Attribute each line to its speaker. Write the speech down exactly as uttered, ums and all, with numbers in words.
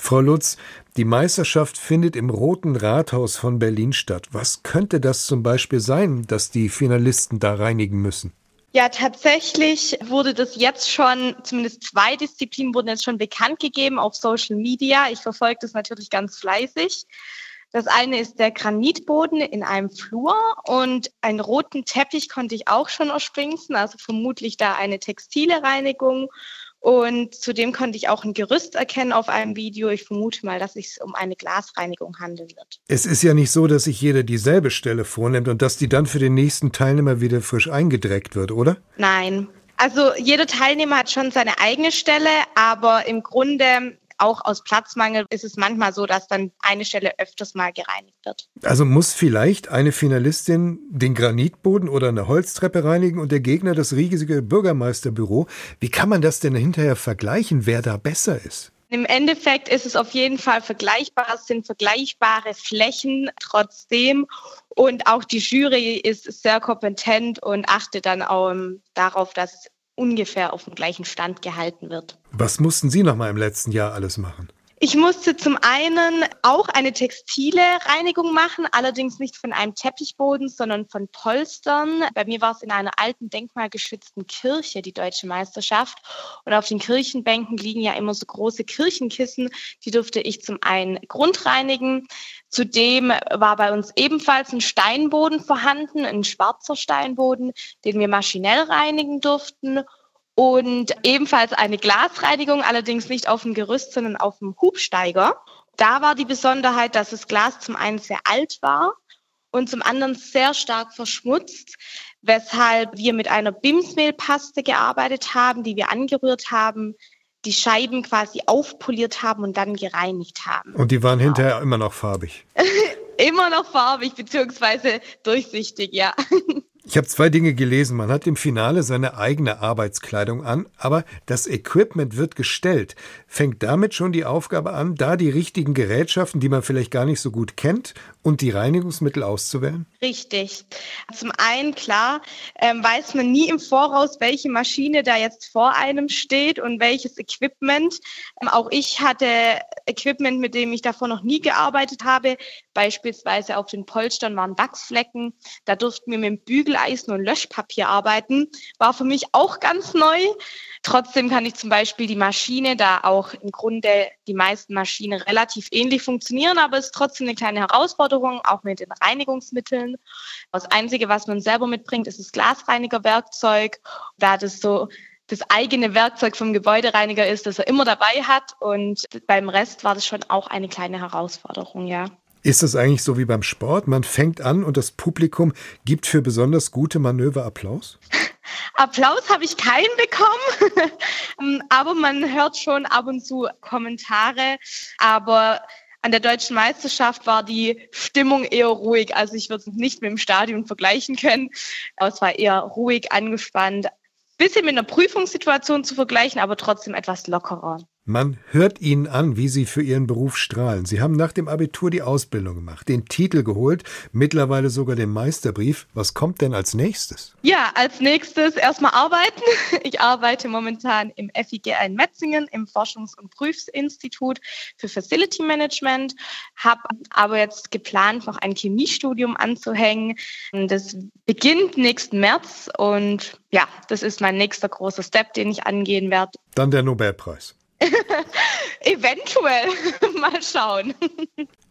Speaker 1: Frau Lutz, die Meisterschaft findet im Roten Rathaus von Berlin statt. Was könnte das zum Beispiel sein, dass die Finalisten da reinigen müssen?
Speaker 2: Ja, tatsächlich wurde das jetzt schon, zumindest zwei Disziplinen wurden jetzt schon bekannt gegeben auf Social Media. Ich verfolge das natürlich ganz fleißig. Das eine ist der Granitboden in einem Flur und einen roten Teppich konnte ich auch schon erspringen, also vermutlich da eine textile Reinigung. Und zudem konnte ich auch ein Gerüst erkennen auf einem Video. Ich vermute mal, dass es sich um eine Glasreinigung handeln wird.
Speaker 1: Es ist ja nicht so, dass sich jeder dieselbe Stelle vornimmt und dass die dann für den nächsten Teilnehmer wieder frisch eingedreckt wird, oder?
Speaker 2: Nein. Also jeder Teilnehmer hat schon seine eigene Stelle, aber im Grunde auch aus Platzmangel ist es manchmal so, dass dann eine Stelle öfters mal gereinigt wird.
Speaker 1: Also muss vielleicht eine Finalistin den Granitboden oder eine Holztreppe reinigen und der Gegner das riesige Bürgermeisterbüro. Wie kann man das denn hinterher vergleichen, wer da besser ist?
Speaker 2: Im Endeffekt ist es auf jeden Fall vergleichbar, es sind vergleichbare Flächen trotzdem und auch die Jury ist sehr kompetent und achtet dann auch darauf, dass es ungefähr auf dem gleichen Stand gehalten wird.
Speaker 1: Was mussten Sie noch mal im letzten Jahr alles machen?
Speaker 2: Ich musste zum einen auch eine textile Reinigung machen, allerdings nicht von einem Teppichboden, sondern von Polstern. Bei mir war es in einer alten denkmalgeschützten Kirche, die Deutsche Meisterschaft. Und auf den Kirchenbänken liegen ja immer so große Kirchenkissen. Die durfte ich zum einen grundreinigen. Zudem war bei uns ebenfalls ein Steinboden vorhanden, ein schwarzer Steinboden, den wir maschinell reinigen durften. Und ebenfalls eine Glasreinigung, allerdings nicht auf dem Gerüst, sondern auf dem Hubsteiger. Da war die Besonderheit, dass das Glas zum einen sehr alt war und zum anderen sehr stark verschmutzt, weshalb wir mit einer Bimsmehlpaste gearbeitet haben, die wir angerührt haben, die Scheiben quasi aufpoliert haben und dann gereinigt haben.
Speaker 1: Und die waren hinterher immer noch farbig?
Speaker 2: Immer noch farbig, beziehungsweise durchsichtig, ja.
Speaker 1: Ich habe zwei Dinge gelesen. Man hat im Finale seine eigene Arbeitskleidung an, aber das Equipment wird gestellt. Fängt damit schon die Aufgabe an, da die richtigen Gerätschaften, die man vielleicht gar nicht so gut kennt, und die Reinigungsmittel auszuwählen?
Speaker 2: Richtig. Zum einen, klar, ähm, weiß man nie im Voraus, welche Maschine da jetzt vor einem steht und welches Equipment. Ähm, auch ich hatte Equipment, mit dem ich davor noch nie gearbeitet habe. Beispielsweise auf den Polstern waren Wachsflecken. Da durften wir mit dem Bügeleisen und Löschpapier arbeiten. War für mich auch ganz neu. Trotzdem kann ich zum Beispiel die Maschine, da auch im Grunde die meisten Maschinen relativ ähnlich funktionieren, aber es ist trotzdem eine kleine Herausforderung, auch mit den Reinigungsmitteln. Das Einzige, was man selber mitbringt, ist das Glasreinigerwerkzeug. Da das so das eigene Werkzeug vom Gebäudereiniger ist, das er immer dabei hat. Und beim Rest war das schon auch eine kleine Herausforderung, ja.
Speaker 1: Ist das eigentlich so wie beim Sport? Man fängt an und das Publikum gibt für besonders gute Manöver Applaus?
Speaker 2: Applaus habe ich keinen bekommen, aber man hört schon ab und zu Kommentare. Aber an der Deutschen Meisterschaft war die Stimmung eher ruhig. Also ich würde es nicht mit dem Stadion vergleichen können. Aber es war eher ruhig, angespannt. Bisschen mit einer Prüfungssituation zu vergleichen, aber trotzdem etwas lockerer.
Speaker 1: Man hört Ihnen an, wie Sie für Ihren Beruf strahlen. Sie haben nach dem Abitur die Ausbildung gemacht, den Titel geholt, mittlerweile sogar den Meisterbrief. Was kommt denn als nächstes?
Speaker 2: Ja, als nächstes erstmal arbeiten. Ich arbeite momentan im F I G in Metzingen im Forschungs- und Prüfinstitut für Facility Management, habe aber jetzt geplant, noch ein Chemiestudium anzuhängen. Das beginnt nächsten März und ja, das ist mein nächster großer Step, den ich angehen werde.
Speaker 1: Dann der Nobelpreis.
Speaker 2: Eventuell. Mal schauen.